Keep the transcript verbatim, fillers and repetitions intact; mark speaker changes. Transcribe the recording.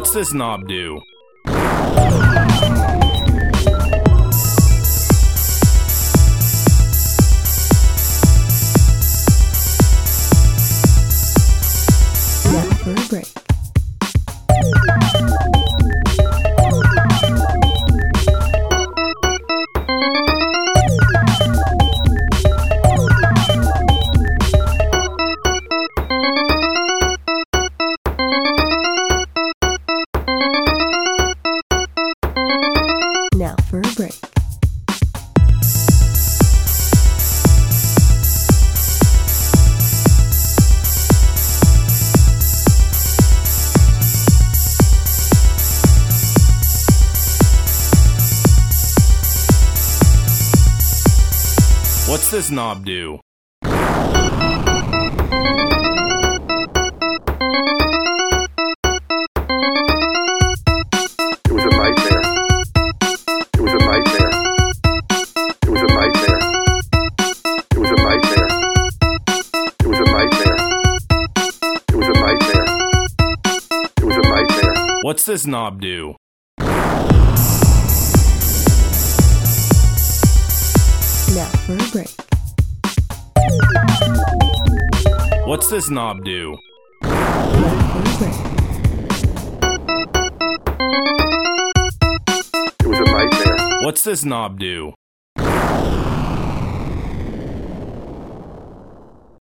Speaker 1: What's this knob do?
Speaker 2: Now for a break. Now for a break.
Speaker 1: What's this knob do?
Speaker 3: It was a nightmare. It was a nightmare. It was a nightmare. It was a nightmare. It was a nightmare. It was a nightmare. It was a nightmare.
Speaker 1: What's this knob do?
Speaker 2: Now for a break.
Speaker 1: What's this knob do?
Speaker 2: Now for a break.
Speaker 3: It was a nightmare.
Speaker 1: What's this knob do?